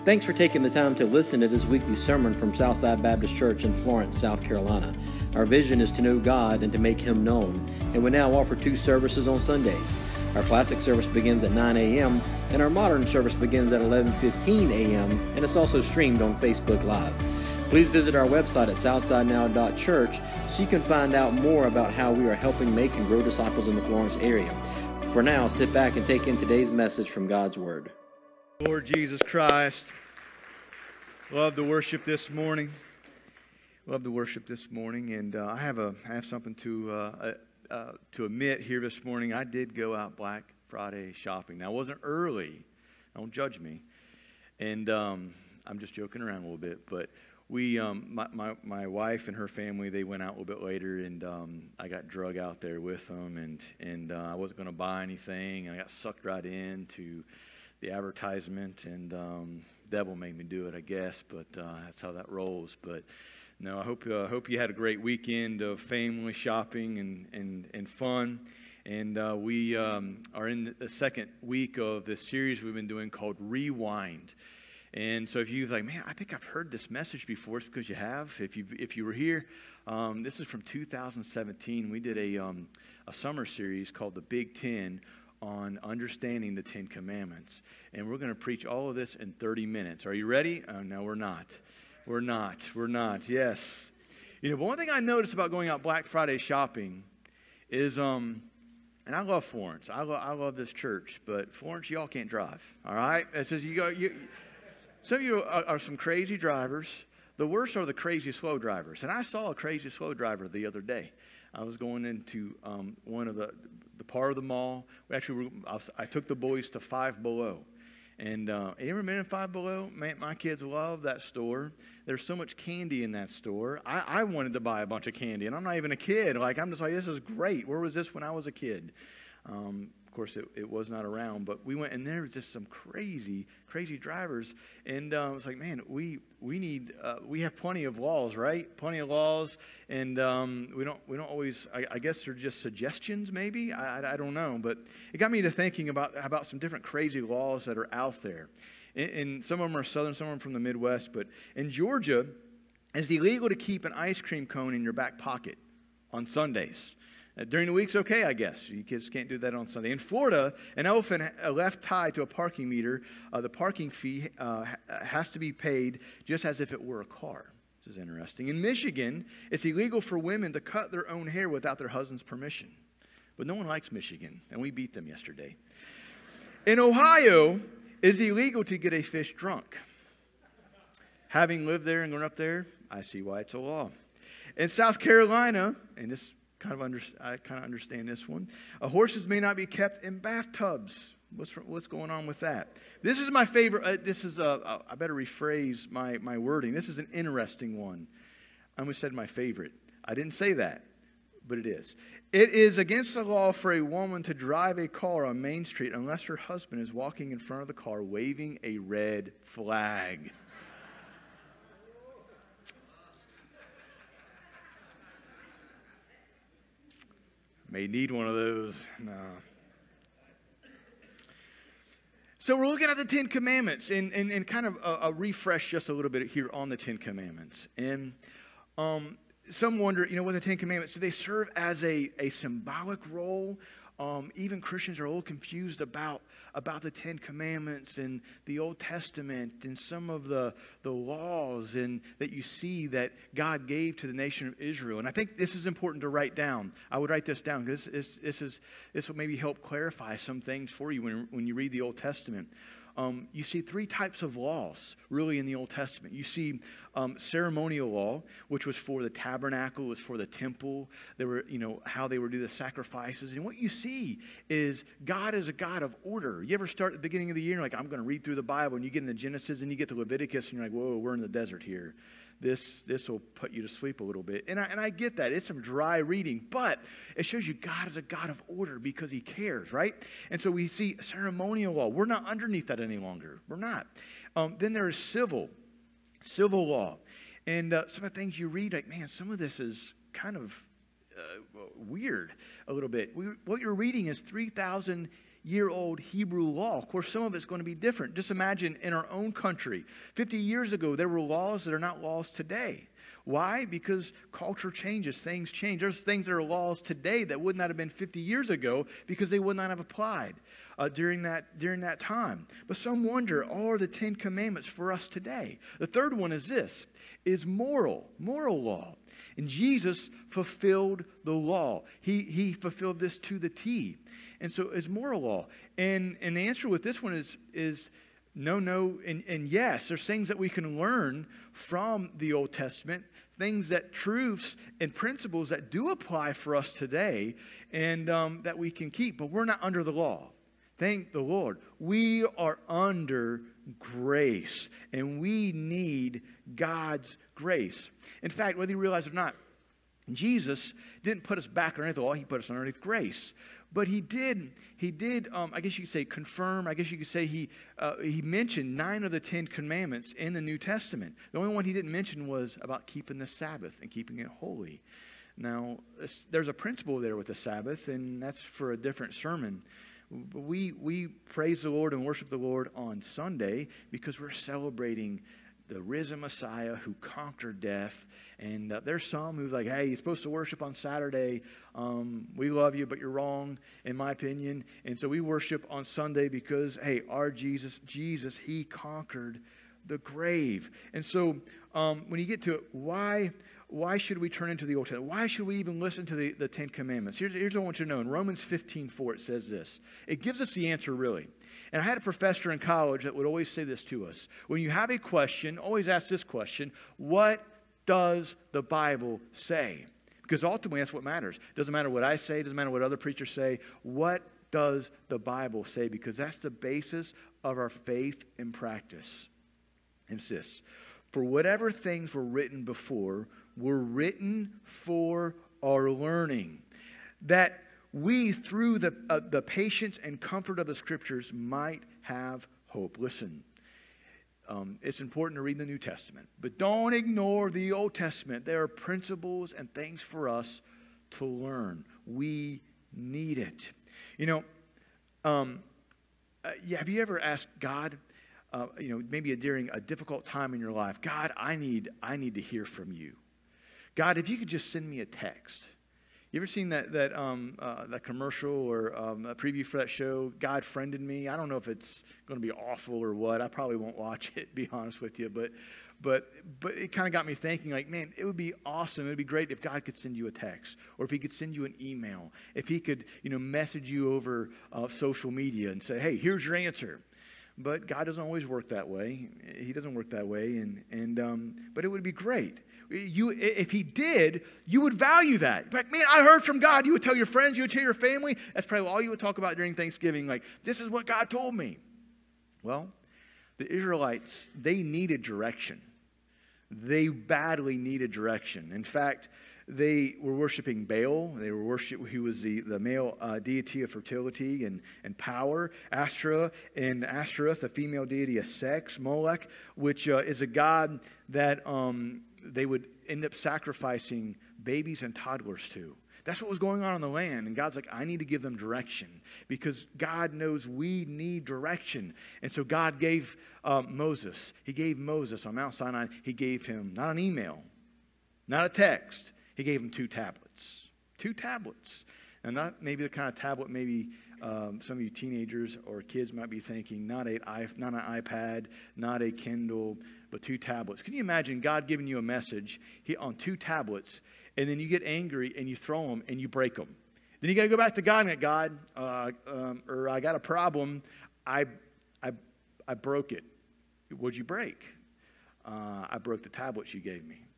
Thanks for taking the time to listen to this weekly sermon from Southside Baptist Church in Florence, South Carolina. Our vision is to know God and to make Him known, and we now offer 2 services on Sundays. Our classic service begins at 9 a.m., and our modern service begins at 11:15 a.m., and it's also streamed on Facebook Live. Please visit our website at southsidenow.church so you can find out more about how we are helping make and grow disciples in the Florence area. For now, sit back and take in today's message from God's Word. Lord Jesus Christ, love the worship this morning. Love the worship this morning, and I have something to admit here this morning. I did go out Black Friday shopping. Now, it wasn't early. Don't judge me. And I'm just joking around a little bit, but we, my wife and her family, they went out a little bit later, and I got drug out there with them, and I wasn't going to buy anything, and I got sucked right into the advertisement, and devil made me do it, I guess, but that's how that rolls. But no, I hope you had a great weekend of family shopping and fun. And we are in the second week of this series we've been doing called Rewind. And so if you're like, man, I think I've heard this message before, it's because you have. If you were here, this is from 2017. We did a summer series called The Big Ten on understanding the 10 Commandments. And we're going to preach all of this in 30 minutes. Are you ready? No, we're not. We're not. Yes. You know, but one thing I noticed about going out Black Friday shopping is, and I love Florence. I love this church, but Florence, y'all can't drive. All right? It says some of you are some crazy drivers. The worst are the crazy slow drivers. And I saw a crazy slow driver the other day. I was going into one of the part of the mall. I took the boys to Five Below. And you ever been in Five Below? Man, my kids love that store. There's so much candy in that store. I wanted to buy a bunch of candy, and I'm not even a kid. I'm just like, this is great. Where was this when I was a kid? Of course, it was not around, but we went, and there was just some crazy drivers. And I was like, man, we have plenty of laws, right? Plenty of laws, and we don't always. I guess they're just suggestions, maybe. I don't know, but it got me to thinking about some different crazy laws that are out there. And some of them are southern, some of them from the Midwest. But in Georgia, it's illegal to keep an ice cream cone in your back pocket on Sundays. During the week's okay, I guess. You kids can't do that on Sunday. In Florida, an elephant left tied to a parking meter, the parking fee has to be paid just as if it were a car. This is interesting. In Michigan, it's illegal for women to cut their own hair without their husband's permission. But no one likes Michigan, and we beat them yesterday. In Ohio, it's illegal to get a fish drunk. Having lived there and grown up there, I see why it's a law. In South Carolina, and I kind of understand this one. Horses may not be kept in bathtubs. What's going on with that? This is my favorite. I better rephrase my wording. This is an interesting one. I almost said my favorite. I didn't say that, but it is. It is against the law for a woman to drive a car on Main Street unless her husband is walking in front of the car waving a red flag. May need one of those. No. So we're looking at the 10 Commandments and kind of a refresh just a little bit here on the 10 Commandments. And some wonder, what the 10 Commandments, do they serve as a symbolic role? Even Christians are a little confused about the 10 Commandments and the Old Testament and some of the laws that you see that God gave to the nation of Israel. And I think this is important to write down. I would write this down because this will maybe help clarify some things for you when you read the Old Testament. You see 3 types of laws, really, in the Old Testament. You see ceremonial law, which was for the tabernacle, was for the temple. There were, how they would do the sacrifices. And what you see is God is a God of order. You ever start at the beginning of the year, and you're like, I'm going to read through the Bible, and you get into Genesis, and you get to Leviticus, and you're like, whoa, we're in the desert here. This will put you to sleep a little bit. And I get that. It's some dry reading, but it shows you God is a God of order because He cares, right? And so we see ceremonial law. We're not underneath that any longer. We're not. Then there is civil law. And some of the things you read, like, man, some of this is kind of weird a little bit. What you're reading is 3,000 50-year-old Hebrew law. Of course, some of it's going to be different. Just imagine in our own country, 50 years ago, there were laws that are not laws today. Why? Because culture changes, things change. There's things that are laws today that would not have been 50 years ago because they would not have applied during that time. But some wonder, are the 10 Commandments for us today? The third one is this, is moral law. And Jesus fulfilled the law. He fulfilled this to the T. And so it's moral law. And the answer with this one is no, and yes. There's things that we can learn from the Old Testament, things that truths and principles that do apply for us today and that we can keep. But we're not under the law. Thank the Lord. We are under grace, and we need God's grace. In fact, whether you realize it or not, Jesus didn't put us back underneath the law. He put us underneath grace. But he did. I guess you could say confirm. I guess you could say he mentioned 9 of the 10 commandments in the New Testament. The only one he didn't mention was about keeping the Sabbath and keeping it holy. Now, there's a principle there with the Sabbath, and that's for a different sermon. We praise the Lord and worship the Lord on Sunday because we're celebrating the risen Messiah who conquered death. And there's some who's like, hey, you're supposed to worship on Saturday. We love you, but you're wrong, in my opinion. And so we worship on Sunday because, hey, our Jesus, he conquered the grave. And so when you get to it, why should we turn into the Old Testament? Why should we even listen to the 10 Commandments? Here's what I want you to know. In Romans 15:4, it says this. It gives us the answer, really. And I had a professor in college that would always say this to us. When you have a question, always ask this question: what does the Bible say? Because ultimately, that's what matters. It doesn't matter what I say. It doesn't matter what other preachers say. What does the Bible say? Because that's the basis of our faith and practice. And it's this. For whatever things were written before were written for our learning, that we, through the patience and comfort of the Scriptures, might have hope. Listen, it's important to read the New Testament, but don't ignore the Old Testament. There are principles and things for us to learn. We need it. You know, have you ever asked God, maybe during a difficult time in your life, God, I need to hear from you. God, if you could just send me a text. You ever seen that commercial or a preview for that show, God Friended Me? I don't know if it's going to be awful or what. I probably won't watch it, be honest with you. But it kind of got me thinking, like, man, it would be awesome. It would be great if God could send you a text, or if he could send you an email, if he could, message you over social media and say, hey, here's your answer. But God doesn't always work that way. He doesn't work that way. But it would be great. If he did, you would value that. Like, man, I heard from God. You would tell your friends. You would tell your family. That's probably all you would talk about during Thanksgiving. Like, this is what God told me. Well, the Israelites, they needed direction. They badly needed direction. In fact, they were worshiping Baal. They were who was the male deity of fertility and power. Ashtoreth, the female deity of sex. Molech, which is a god that they would end up sacrificing babies and toddlers to. That's what was going on the land. And God's like, I need to give them direction, because God knows we need direction. And so God gave Moses. He gave Moses on Mount Sinai. He gave him not an email, not a text. He gave him 2 tablets. 2 tablets. And not maybe the kind of tablet maybe some of you teenagers or kids might be thinking, not an iPad, not a Kindle, but 2 tablets. Can you imagine God giving you a message on 2 tablets, and then you get angry and you throw them and you break them? Then you got to go back to God and go, God, or I got a problem. I broke it. What'd you break? I broke the tablets you gave me.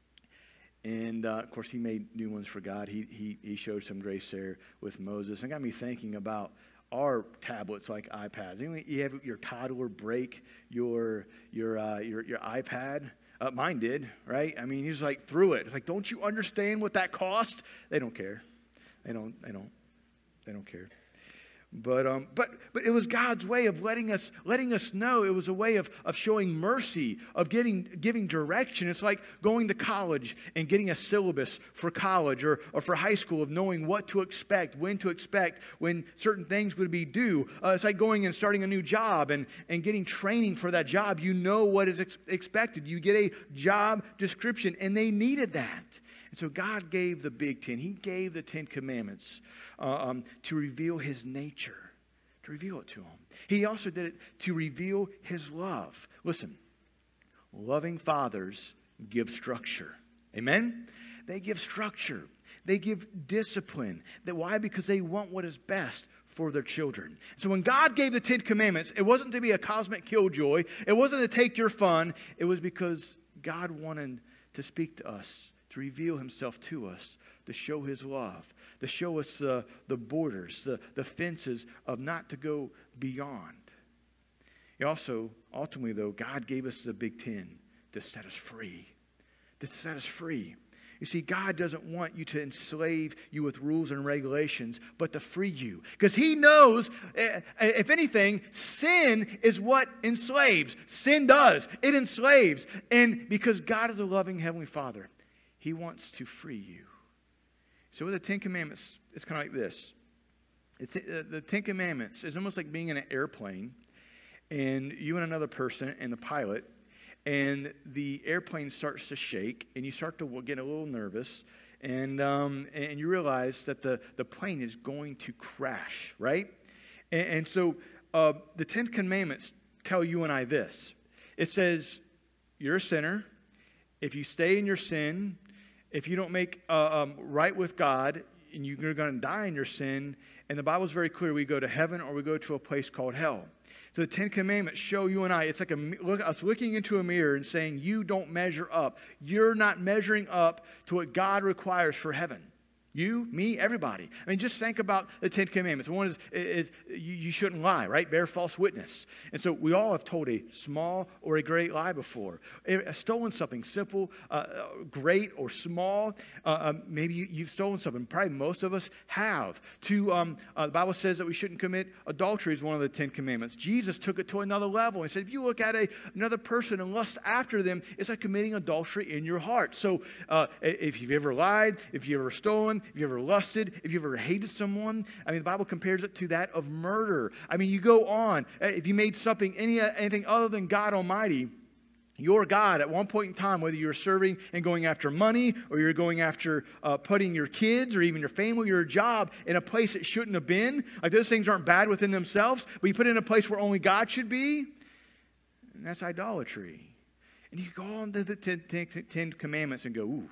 And, of course, he made new ones for God. He showed some grace there with Moses. And got me thinking about our tablets like iPads. You have your toddler break your iPad. Mine did, right? I mean, he was like, threw it. It's like, don't you understand what that cost? They don't care. They don't care. But it was God's way of letting us know. It was a way of showing mercy, of giving direction. It's like going to college and getting a syllabus for college or for high school, of knowing what to expect, when certain things would be due. It's like going and starting a new job and getting training for that job. You know what is expected. You get a job description, and they needed that. And so God gave the Big Ten. He gave the Ten Commandments to reveal His nature, to reveal it to them. He also did it to reveal His love. Listen, loving fathers give structure. Amen? They give structure. They give discipline. Why? Because they want what is best for their children. So when God gave the Ten Commandments, it wasn't to be a cosmic killjoy. It wasn't to take your fun. It was because God wanted to speak to us, to reveal Himself to us, to show His love, to show us the borders, the fences of not to go beyond. He also, ultimately though, God gave us the Big Ten to set us free. To set us free. You see, God doesn't want you to enslave you with rules and regulations, but to free you. Because He knows, if anything, sin is what enslaves. Sin does. It enslaves. And because God is a loving Heavenly Father, He wants to free you. So with the Ten Commandments, it's kind of like this. The Ten Commandments is almost like being in an airplane, and you and another person and the pilot, and the airplane starts to shake, and you start to get a little nervous, and you realize that the plane is going to crash, right? And so the Ten Commandments tell you and I this. It says, you're a sinner. If you stay in your sin, if you don't make right with God, and you're going to die in your sin, and the Bible's very clear, we go to heaven or we go to a place called hell. So the Ten Commandments show you and I, it's like us looking into a mirror and saying, you don't measure up. You're not measuring up to what God requires for heaven. You, me, everybody. I mean, just think about the Ten Commandments. One is you shouldn't lie, right? Bear false witness. And so we all have told a small or a great lie before. Stolen something simple, great or small. Maybe you've stolen something. Probably most of us have. The Bible says that we shouldn't commit adultery is one of the Ten Commandments. Jesus took it to another level. He said, if you look at another person and lust after them, it's like committing adultery in your heart. So if you've ever lied, if you've ever stolen, if you ever lusted, if you ever hated someone, I mean, the Bible compares it to that of murder. I mean, you go on. If you made something, anything other than God Almighty, your God, at one point in time, whether you're serving and going after money, or you're going after putting your kids or even your family or your job in a place it shouldn't have been, like those things aren't bad within themselves, but you put it in a place where only God should be, and that's idolatry. And you go on to the Ten Commandments and go, ooh,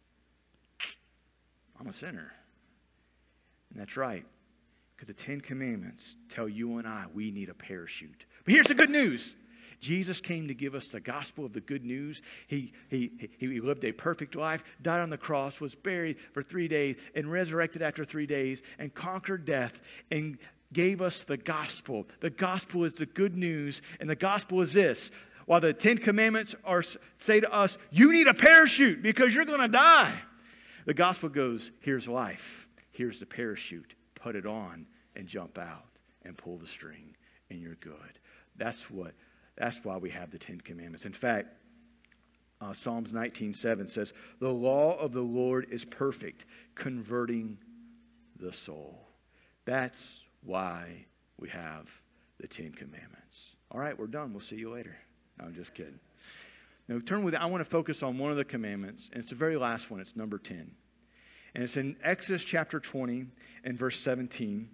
I'm a sinner. And that's right. Because the Ten Commandments tell you and I we need a parachute. But here's the good news. Jesus came to give us the gospel of the good news. He lived a perfect life, died on the cross, was buried for 3 days, and resurrected after 3 days, and conquered death, and gave us the gospel. The gospel is the good news, and the gospel is this. While the Ten Commandments say to us, you need a parachute because you're going to die. The gospel goes, here's life, here's the parachute, put it on and jump out and pull the string and you're good. That's why we have the Ten Commandments. In fact, Psalms 19:7 says, the law of the Lord is perfect, converting the soul. That's why we have the Ten Commandments. All right, we're done. We'll see you later. No, I'm just kidding. Now, I want to focus on one of the commandments, and it's the very last one. It's number 10. And it's in Exodus chapter 20 and verse 17.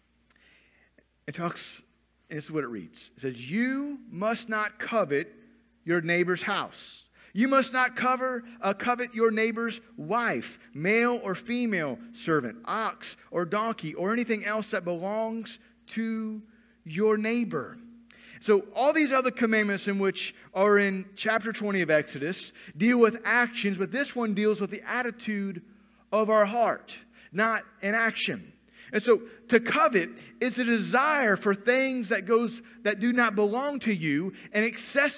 It talks, and this is what it reads. It says, you must not covet your neighbor's house. You must not covet your neighbor's wife, male or female servant, ox or donkey, or anything else that belongs to your neighbor. So all these other commandments in which are in chapter 20 of Exodus deal with actions, but this one deals with the attitude of our heart, not an action. And so to covet is a desire for things that do not belong to you, an excessive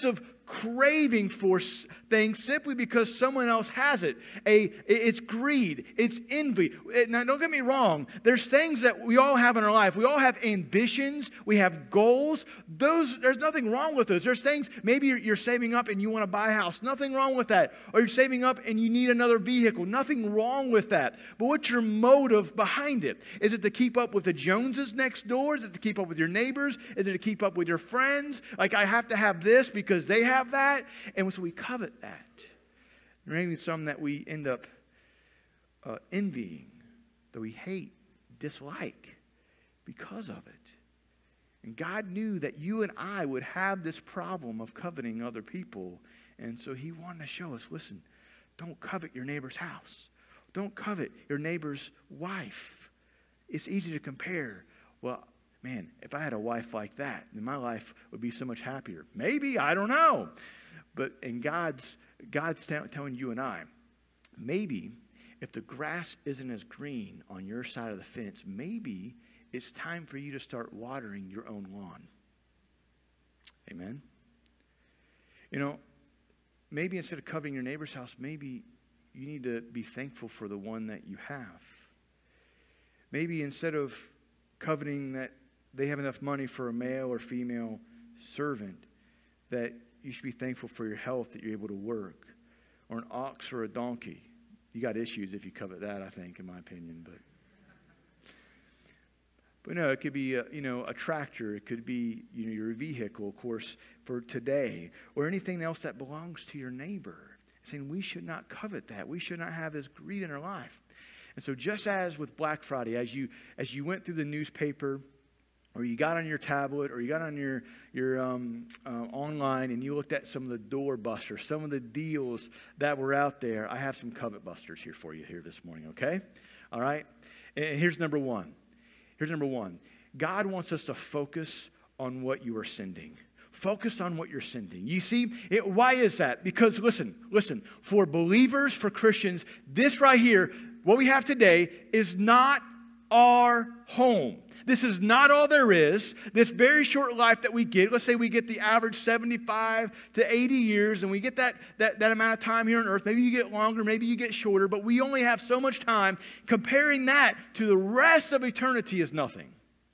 craving for things simply because someone else has it. It's greed. It's envy. Now, don't get me wrong. There's things that we all have in our life. We all have ambitions. We have goals. There's nothing wrong with those. There's things, maybe you're saving up and you want to buy a house. Nothing wrong with that. Or you're saving up and you need another vehicle. Nothing wrong with that. But what's your motive behind it? Is it to keep up with the Joneses next door? Is it to keep up with your neighbors? Is it to keep up with your friends? Like, I have to have this because they have that. And so we covet that. Maybe some that we end up envying, that we hate, dislike because of it. And God knew that you and I would have this problem of coveting other people. And so he wanted to show us, listen, don't covet your neighbor's house. Don't covet your neighbor's wife. It's easy to compare. Well, man, if I had a wife like that, then my life would be so much happier. Maybe, I don't know. But in God's telling you and I, maybe if the grass isn't as green on your side of the fence, maybe it's time for you to start watering your own lawn. Amen? You know, maybe instead of coveting your neighbor's house, maybe you need to be thankful for the one that you have. Maybe instead of coveting that they have enough money for a male or female servant, that you should be thankful for your health, that you're able to work, or an ox or a donkey. You got issues if you covet that, I think, in my opinion. But no, it could be a tractor. It could be your vehicle, of course, for today, or anything else that belongs to your neighbor. Saying we should not covet that. We should not have this greed in our life. And so, just as with Black Friday, as you went through the newspaper, or you got on your tablet, or you got on your online, and you looked at some of the door busters, some of the deals that were out there, I have some covet busters here for you here this morning, okay? All right? And here's number one. God wants us to focus on what you are sending. Focus on what you're sending. You see, why is that? Because listen, for believers, for Christians, this right here, what we have today is not our home. This is not all there is. This very short life that we get, let's say we get the average 75 to 80 years, and we get that amount of time here on earth. Maybe you get longer, maybe you get shorter, but we only have so much time. Comparing that to the rest of eternity is nothing.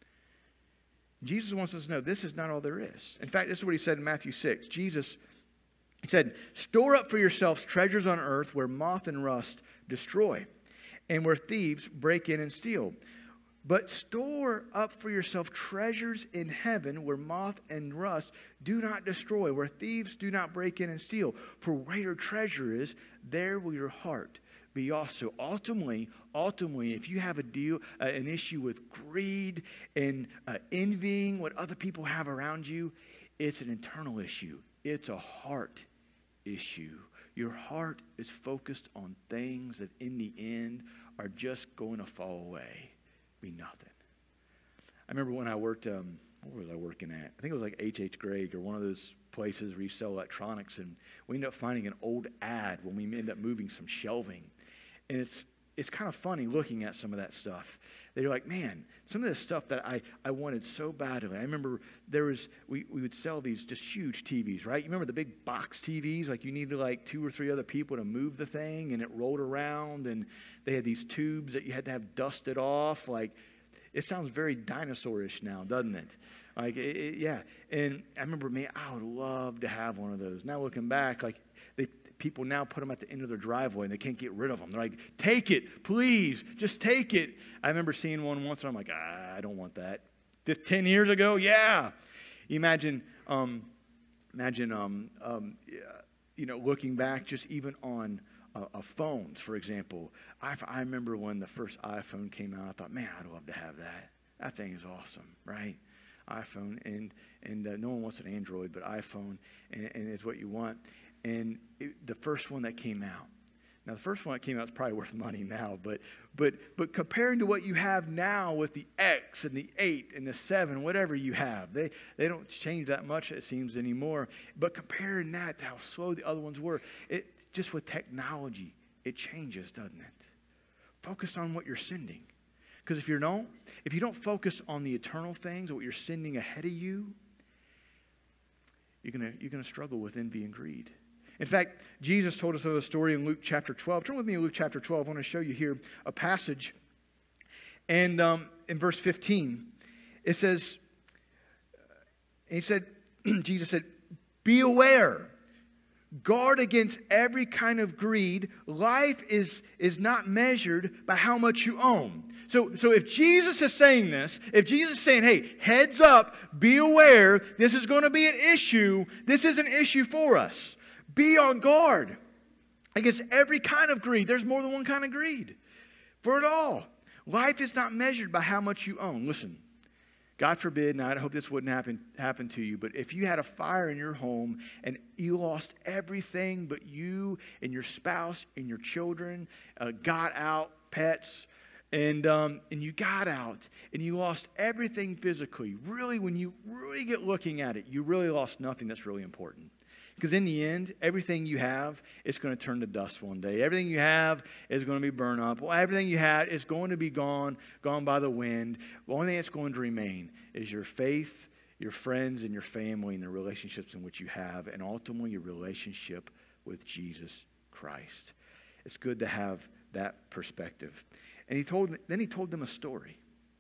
Jesus wants us to know this is not all there is. In fact, this is what he said in Matthew 6. He said, store up for yourselves treasures on earth where moth and rust destroy, and where thieves break in and steal. But store up for yourself treasures in heaven where moth and rust do not destroy, where thieves do not break in and steal. For where your treasure is, there will your heart be also. Ultimately, if you have an issue with greed and envying what other people have around you, it's an internal issue. It's a heart issue. Your heart is focused on things that in the end are just going to fall away. Be nothing. I remember when I worked, where was I working at? I think it was like H.H. Gregg or one of those places where you sell electronics, and we ended up finding an old ad when we ended up moving some shelving. And it's kind of funny looking at some of that stuff. They're like, man, some of this stuff that I wanted so badly. I remember we would sell these just huge TVs, right? You remember the big box TVs? Like you needed like 2 or 3 other people to move the thing, and it rolled around, and they had these tubes that you had to have dusted off. Like, it sounds very dinosaurish now, doesn't it? Like, yeah. And I remember, man, I would love to have one of those. Now looking back, like, people now put them at the end of their driveway and they can't get rid of them. They're like, take it, please, just take it. I remember seeing one once and I'm like, I don't want that. 10 years ago, yeah. Imagine, looking back, just even on phones, for example. I remember when the first iPhone came out, I thought, man, I'd love to have that. That thing is awesome, right? iPhone, and no one wants an Android, but iPhone, and it's what you want. And the first one that came out. Now, the first one that came out is probably worth money now, but comparing to what you have now with the X and the 8 and the 7, whatever you have, they don't change that much, it seems, anymore. But comparing that to how slow the other ones were, just with technology, it changes, doesn't it? Focus on what you're sending. Because if you don't focus on the eternal things, what you're sending ahead of you, you're going to struggle with envy and greed. In fact, Jesus told us of a story in Luke chapter 12. Turn with me to Luke chapter 12. I want to show you here a passage. And in verse 15, it says, Jesus said, be aware. Guard against every kind of greed. Life is not measured by how much you own. So if Jesus is saying this, if Jesus is saying, hey, heads up, be aware, this is going to be an issue, this is an issue for us. Be on guard against every kind of greed. There's more than one kind of greed. For it all. Life is not measured by how much you own. Listen. God forbid, and I hope this wouldn't happen to you, but if you had a fire in your home and you lost everything but you and your spouse and your children got out, pets, and you got out and you lost everything physically, really, when you really get looking at it, you really lost nothing that's really important. Because in the end, everything you have is going to turn to dust one day. Everything you have is going to be burned up. Well, everything you had is going to be gone by the wind. The only thing that's going to remain is your faith, your friends, and your family, and the relationships in which you have, and ultimately your relationship with Jesus Christ. It's good to have that perspective. And then he told them a story.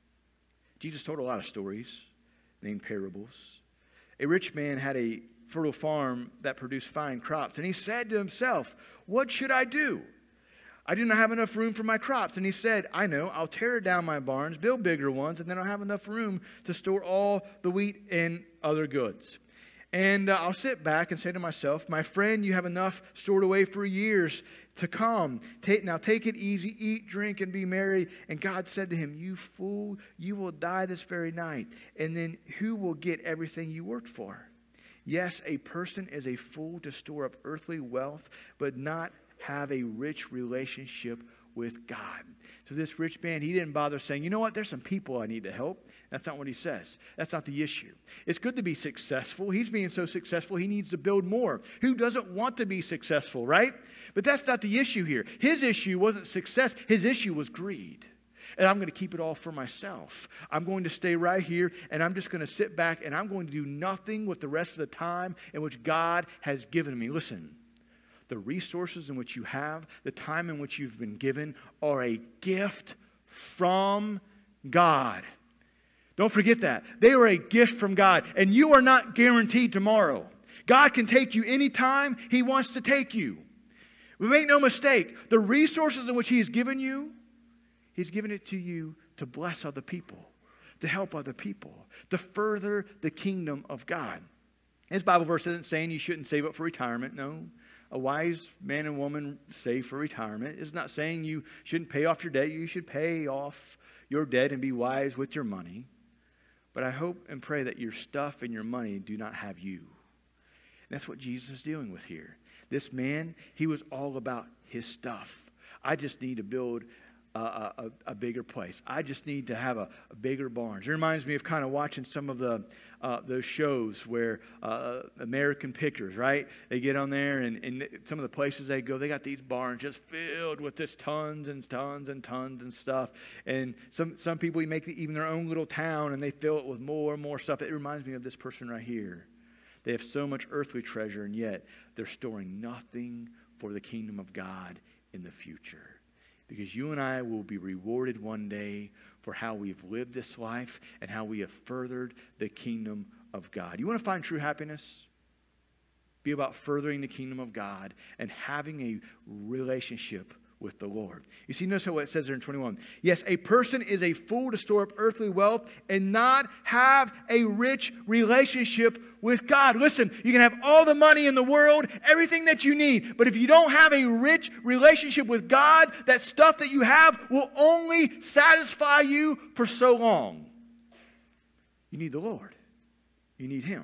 Jesus told a lot of stories, named parables. A rich man had a fertile farm that produced fine crops. And he said to himself, what should I do? I do not have enough room for my crops. And he said, I know, I'll tear down my barns, build bigger ones, and then I'll have enough room to store all the wheat and other goods. And I'll sit back and say to myself, my friend, you have enough stored away for years to come. Now take it easy, eat, drink, and be merry. And God said to him, you fool, you will die this very night. And then who will get everything you worked for? Yes, a person is a fool to store up earthly wealth, but not have a rich relationship with God. So this rich man, he didn't bother saying, you know what, there's some people I need to help. That's not what he says. That's not the issue. It's good to be successful. He's being so successful, he needs to build more. Who doesn't want to be successful, right? But that's not the issue here. His issue wasn't success. His issue was greed. And I'm going to keep it all for myself. I'm going to stay right here, and I'm just going to sit back, and I'm going to do nothing with the rest of the time in which God has given me. Listen, the resources in which you have, the time in which you've been given, are a gift from God. Don't forget that. They are a gift from God, and you are not guaranteed tomorrow. God can take you anytime He wants to take you. We make no mistake, the resources in which He has given you, He's given it to you to bless other people, to help other people, to further the kingdom of God. This Bible verse isn't saying you shouldn't save up for retirement. No. A wise man and woman save for retirement. It's not saying you shouldn't pay off your debt. You should pay off your debt and be wise with your money. But I hope and pray that your stuff and your money do not have you. And that's what Jesus is dealing with here. This man, he was all about his stuff. I just need to build a bigger place. I just need to have a bigger barn. It reminds me of kind of watching some of those shows where American Pickers, right? They get on there and some of the places they go, they got these barns just filled with this tons and tons and tons and stuff. And some people make even their own little town and they fill it with more and more stuff. It reminds me of this person right here. They have so much earthly treasure, and yet they're storing nothing for the kingdom of God in the future. Because you and I will be rewarded one day for how we've lived this life and how we have furthered the kingdom of God. You want to find true happiness? Be about furthering the kingdom of God and having a relationship with the Lord. You see, notice what it says there in 21. Yes, a person is a fool to store up earthly wealth and not have a rich relationship with God. Listen, you can have all the money in the world, everything that you need, but if you don't have a rich relationship with God, that stuff that you have will only satisfy you for so long. You need the Lord. You need Him.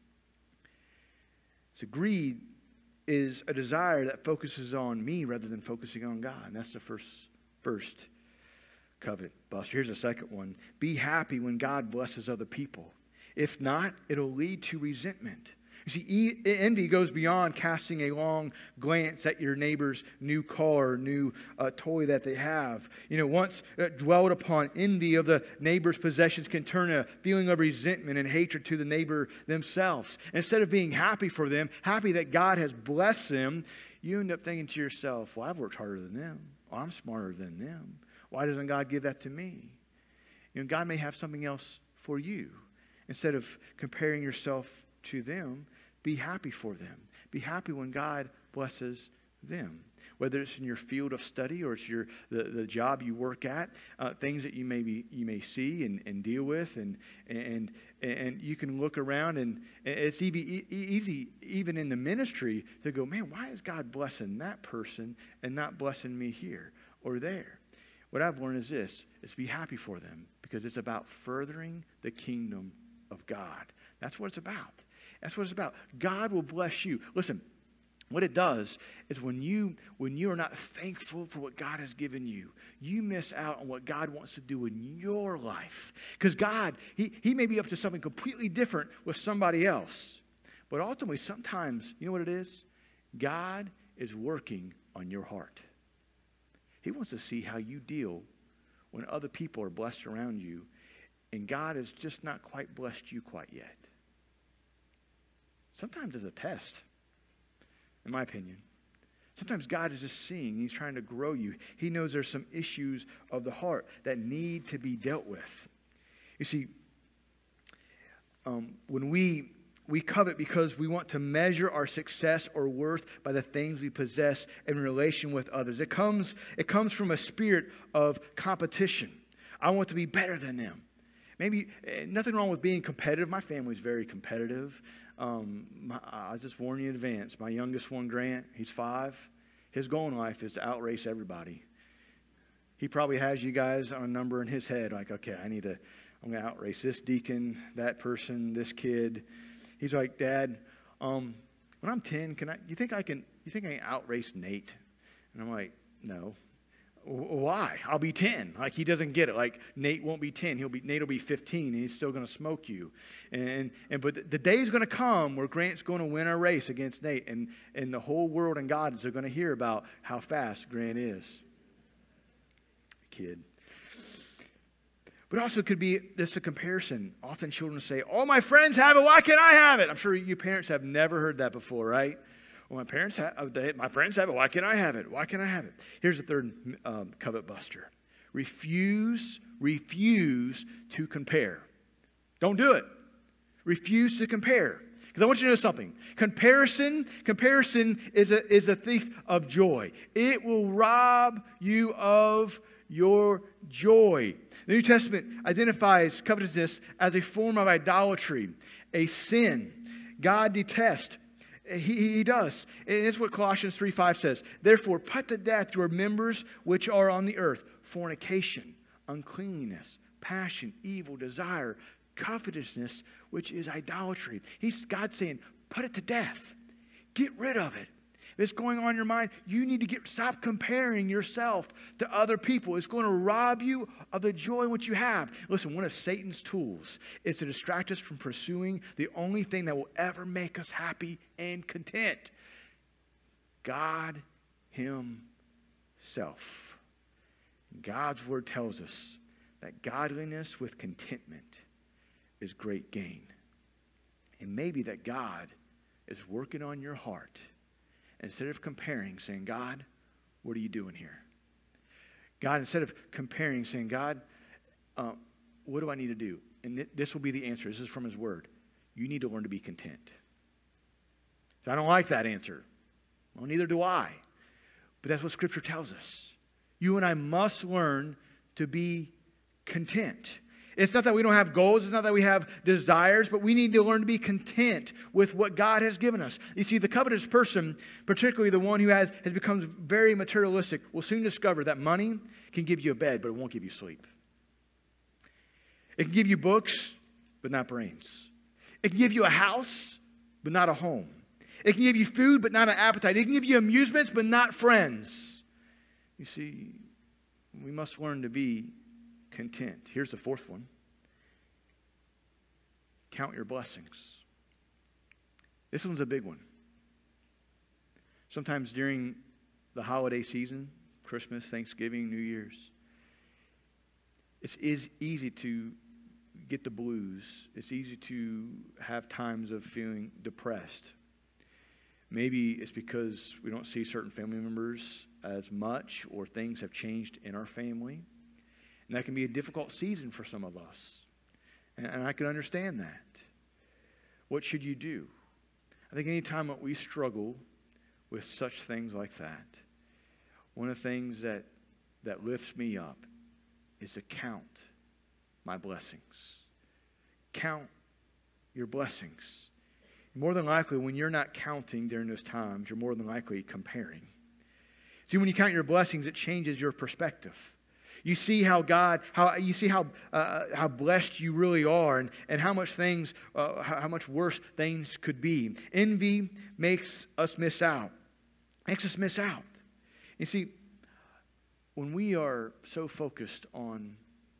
So greed is a desire that focuses on me rather than focusing on God. And that's the first covet buster. Here's the second one. Be happy when God blesses other people. If not, it'll lead to resentment. You see, envy goes beyond casting a long glance at your neighbor's new car, new toy that they have. Once dwelled upon, envy of the neighbor's possessions can turn a feeling of resentment and hatred to the neighbor themselves. Instead of being happy for them, happy that God has blessed them, you end up thinking to yourself, well, I've worked harder than them. Or I'm smarter than them. Why doesn't God give that to me? God may have something else for you. Instead of comparing yourself to them, be happy for them. Be happy when God blesses them. Whether it's in your field of study or it's the job you work at, things that you may see and deal with, and you can look around, and it's easy even in the ministry to go, man, why is God blessing that person and not blessing me here or there? What I've learned is this: is be happy for them, because it's about furthering the kingdom of God. That's what it's about. That's what it's about. God will bless you. Listen, what it does is when you are not thankful for what God has given you, you miss out on what God wants to do in your life. Because God, He may be up to something completely different with somebody else. But ultimately, sometimes, you know what it is? God is working on your heart. He wants to see how you deal when other people are blessed around you, and God has just not quite blessed you quite yet. Sometimes it's a test, in my opinion. Sometimes God is just seeing. He's trying to grow you. He knows there's some issues of the heart that need to be dealt with. You see, when we covet because we want to measure our success or worth by the things we possess in relation with others. It comes from a spirit of competition. I want to be better than them. Maybe nothing wrong with being competitive. My family's very competitive. I'll just warn you in advance. My youngest one, Grant, he's 5. His goal in life is to outrace everybody. He probably has you guys on a number in his head, like, okay, I'm going to outrace this deacon, that person, this kid. He's like, Dad, when I'm 10, you think I can outrace Nate? And I'm like, no. Why? I'll be 10. Like, he doesn't get it. Like, Nate won't be 10. Nate will be 15, and he's still going to smoke you. But the day is going to come where Grant's going to win a race against Nate, and the whole world and God are going to hear about how fast Grant is. Kid. But also it could be just a comparison. Often children say, "Oh, my friends have it. Why can't I have it?" I'm sure you parents have never heard that before, right? Well, my friends have it. Why can't I have it? Why can't I have it? Here's the third covet buster. Refuse to compare. Don't do it. Refuse to compare. Because I want you to know something. Comparison is a thief of joy. It will rob you of your joy. The New Testament identifies covetousness as a form of idolatry, a sin God detests. He does. And it's what Colossians 3:5 says. Therefore, put to death your members which are on the earth: fornication, uncleanness, passion, evil desire, covetousness, which is idolatry. God's saying, put it to death. Get rid of it. If it's going on in your mind, you need to stop comparing yourself to other people. It's going to rob you of the joy which you have. Listen, one of Satan's tools is to distract us from pursuing the only thing that will ever make us happy and content: God Himself. God's Word tells us that godliness with contentment is great gain. And maybe that God is working on your heart. Instead of comparing, saying, God, what are you doing here? God, instead of comparing, saying, God, what do I need to do? And this will be the answer. This is from His Word. You need to learn to be content. So I don't like that answer. Well, neither do I. But that's what Scripture tells us. You and I must learn to be content. It's not that we don't have goals. It's not that we have desires, but we need to learn to be content with what God has given us. You see, the covetous person, particularly the one who has become very materialistic, will soon discover that money can give you a bed, but it won't give you sleep. It can give you books, but not brains. It can give you a house, but not a home. It can give you food, but not an appetite. It can give you amusements, but not friends. You see, we must learn to be content. Here's the fourth one. Count your blessings. This one's a big one. Sometimes during the holiday season, Christmas, Thanksgiving, New Year's, it's easy to get the blues. It's easy to have times of feeling depressed. Maybe it's because we don't see certain family members as much, or things have changed in our family. And that can be a difficult season for some of us. And I can understand that. What should you do? I think anytime that we struggle with such things like that, one of the things that lifts me up is to count my blessings. Count your blessings. More than likely, when you're not counting during those times, you're more than likely comparing. See, when you count your blessings, it changes your perspective. You see how blessed you really are, and how much worse things could be. Envy makes us miss out. You see, when we are so focused on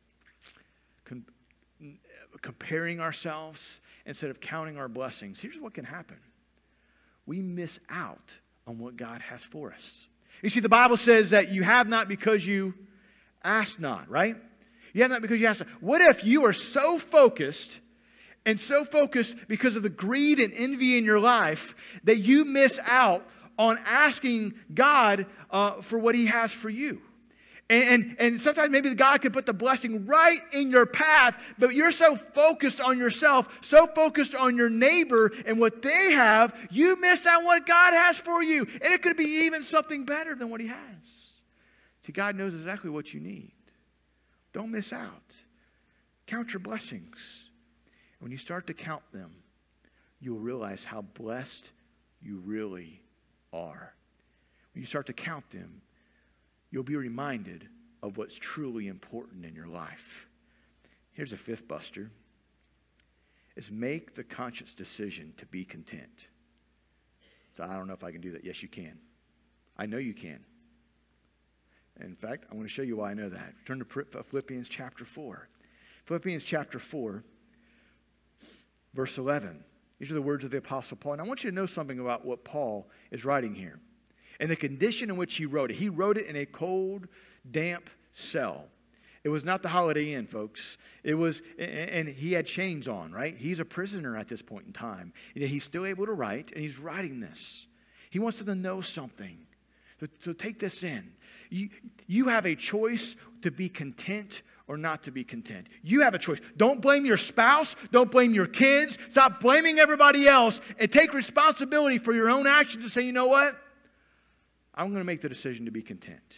comparing ourselves instead of counting our blessings, here's what can happen. We miss out on what God has for us. You see, the Bible says that you have not because you ask not, right? You have not because you ask not. What if you are so focused because of the greed and envy in your life that you miss out on asking God for what He has for you? And sometimes maybe God could put the blessing right in your path, but you're so focused on yourself, so focused on your neighbor and what they have, you miss out on what God has for you. And it could be even something better than what He has. See, God knows exactly what you need. Don't miss out. Count your blessings. When you start to count them, you'll realize how blessed you really are. When you start to count them, you'll be reminded of what's truly important in your life. Here's a fifth buster. Is make the conscious decision to be content. So I don't know if I can do that. Yes, you can. I know you can. In fact, I want to show you why I know that. Turn to Philippians chapter 4. Philippians chapter 4, verse 11. These are the words of the Apostle Paul. And I want you to know something about what Paul is writing here. And the condition in which he wrote it. He wrote it in a cold, damp cell. It was not the Holiday Inn, folks. It was, and he had chains on, right? He's a prisoner at this point in time. Yet he's still able to write, and he's writing this. He wants them to know something. So take this in. You have a choice to be content or not to be content. You have a choice. Don't blame your spouse. Don't blame your kids. Stop blaming everybody else and take responsibility for your own actions and say, you know what? I'm going to make the decision to be content.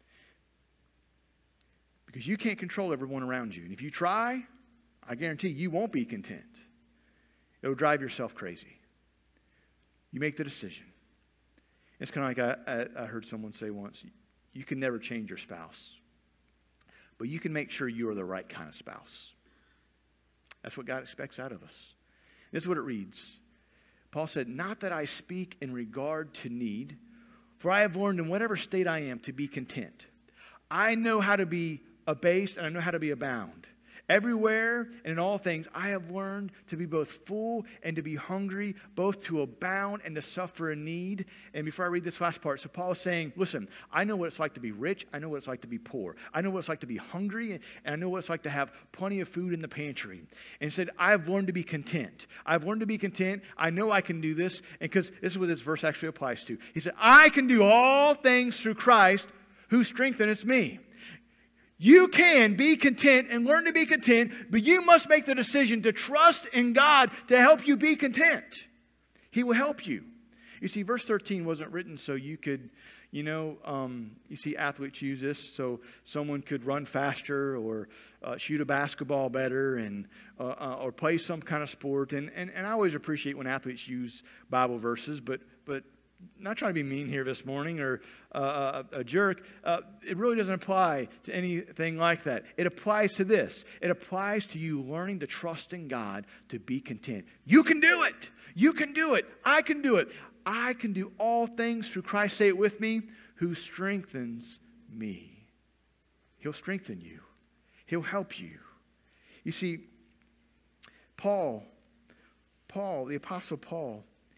Because you can't control everyone around you. And if you try, I guarantee you won't be content. It'll drive yourself crazy. You make the decision. It's kind of like I heard someone say once, you can never change your spouse. But you can make sure you are the right kind of spouse. That's what God expects out of us. This is what it reads. Paul said, not that I speak in regard to need, for I have learned in whatever state I am to be content. I know how to be abased and I know how to be abound. Everywhere and in all things, I have learned to be both full and to be hungry, both to abound and to suffer in need. And before I read this last part, so Paul is saying, listen, I know what it's like to be rich. I know what it's like to be poor. I know what it's like to be hungry. And I know what it's like to have plenty of food in the pantry. And he said, I have learned to be content. I've learned to be content. I know I can do this. And because this is what this verse actually applies to. He said, I can do all things through Christ who strengtheneth me. You can be content and learn to be content, but you must make the decision to trust in God to help you be content. He will help you. You see, verse 13 wasn't written so you could, you see athletes use this so someone could run faster or shoot a basketball better and or play some kind of sport. And I always appreciate when athletes use Bible verses, but not trying to be mean here this morning or a jerk. It really doesn't apply to anything like that. It applies to this. It applies to you learning to trust in God to be content. You can do it. You can do it. I can do it. I can do all things through Christ, say it with me, who strengthens me. He'll strengthen you. He'll help you. You see, Paul, the Apostle Paul,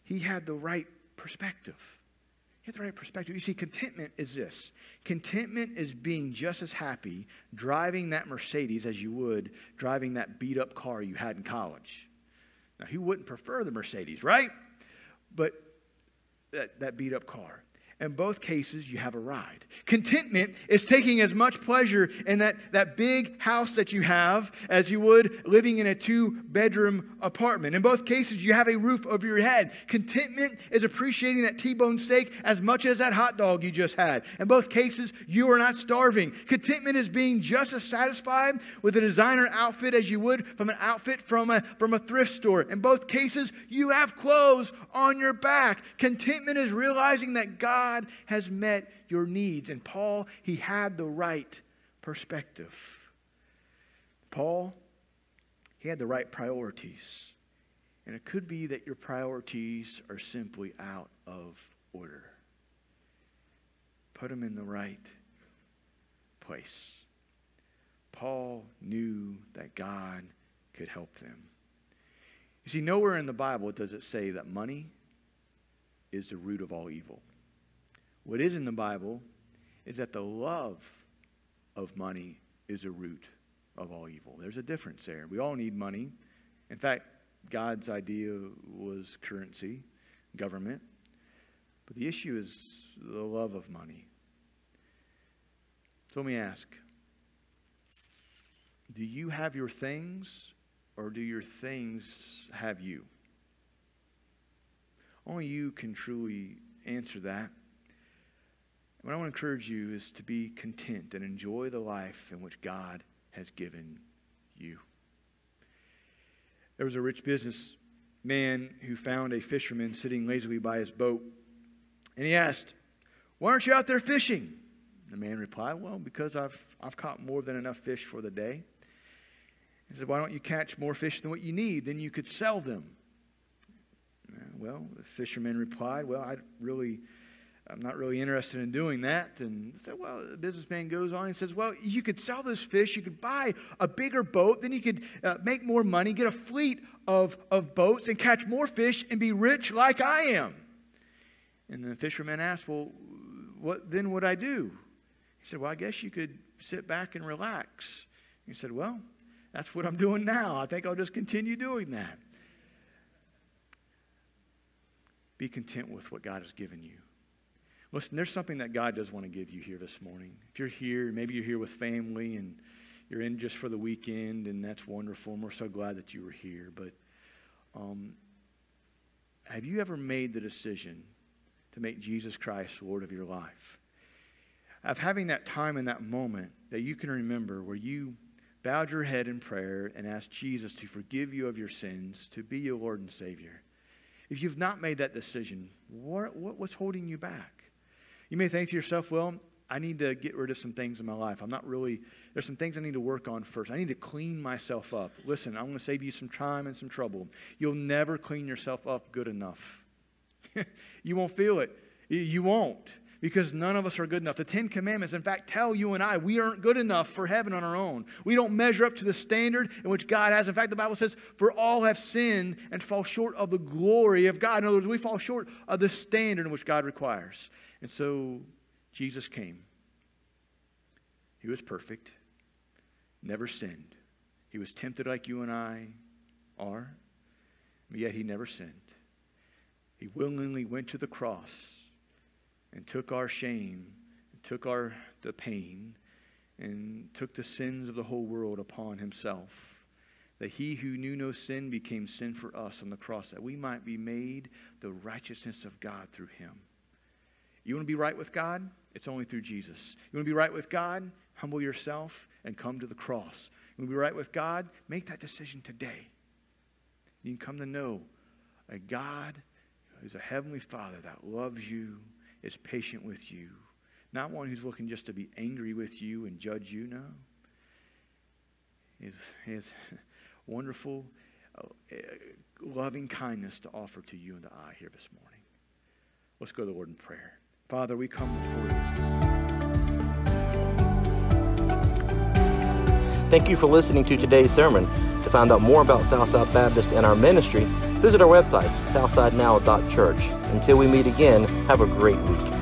he had the right perspective. He had the right perspective. You see, contentment is this. Contentment is being just as happy driving that Mercedes as you would driving that beat-up car you had in college. Now, who wouldn't prefer the Mercedes, right? But that beat-up car. In both cases, you have a ride. Contentment is taking as much pleasure in that big house that you have as you would living in a 2-bedroom apartment. In both cases, you have a roof over your head. Contentment is appreciating that T-bone steak as much as that hot dog you just had. In both cases, you are not starving. Contentment is being just as satisfied with a designer outfit as you would from an outfit from a thrift store. In both cases, you have clothes on your back. Contentment is realizing that God has met your needs. And Paul, he had the right perspective. Paul, he had the right priorities. And it could be that your priorities are simply out of order. Put them in the right place. Paul knew that God could help them. You see, nowhere in the Bible does it say that money is the root of all evil. What is in the Bible is that the love of money is a root of all evil. There's a difference there. We all need money. In fact, God's idea was currency, government. But the issue is the love of money. So let me ask, do you have your things, or do your things have you? Only you can truly answer that. What I want to encourage you is to be content and enjoy the life in which God has given you. There was a rich businessman who found a fisherman sitting lazily by his boat. And he asked, "Why aren't you out there fishing?" The man replied, "Well, because I've caught more than enough fish for the day." He said, "Why don't you catch more fish than what you need? Then you could sell them." Well, the fisherman replied, "Well, I'm not really interested in doing that." And so, the businessman goes on and says, "Well, you could sell those fish. You could buy a bigger boat. Then you could make more money, get a fleet of boats, and catch more fish and be rich like I am." And the fisherman asked, "Well, what then would I do?" He said, "Well, I guess you could sit back and relax." He said, "Well, that's what I'm doing now. I think I'll just continue doing that." Be content with what God has given you. Listen, there's something that God does want to give you here this morning. If you're here, maybe you're here with family and you're in just for the weekend, and that's wonderful, and we're so glad that you were here. But have you ever made the decision to make Jesus Christ Lord of your life? Of having that time and that moment that you can remember where you bowed your head in prayer and asked Jesus to forgive you of your sins, to be your Lord and Savior. If you've not made that decision, what's holding you back? You may think to yourself, "Well, I need to get rid of some things in my life. There's some things I need to work on first. I need to clean myself up." Listen, I'm going to save you some time and some trouble. You'll never clean yourself up good enough. You won't feel it. You won't, because none of us are good enough. The 10 Commandments, in fact, tell you and I we aren't good enough for heaven on our own. We don't measure up to the standard in which God has. In fact, the Bible says, "For all have sinned and fall short of the glory of God." In other words, we fall short of the standard in which God requires. And so Jesus came. He was perfect, never sinned. He was tempted like you and I are, but yet he never sinned. He willingly went to the cross and took our shame, and took the pain, and took the sins of the whole world upon himself. That he who knew no sin became sin for us on the cross, that we might be made the righteousness of God through him. You want to be right with God? It's only through Jesus. You want to be right with God? Humble yourself and come to the cross. You want to be right with God? Make that decision today. You can come to know a God who's a heavenly Father that loves you, is patient with you. Not one who's looking just to be angry with you and judge you, no. He has wonderful, loving kindness to offer to you and to I here this morning. Let's go to the Lord in prayer. Father, we come before you. Thank you for listening to today's sermon. To find out more about Southside Baptist and our ministry, visit our website, southsidenow.church. Until we meet again, have a great week.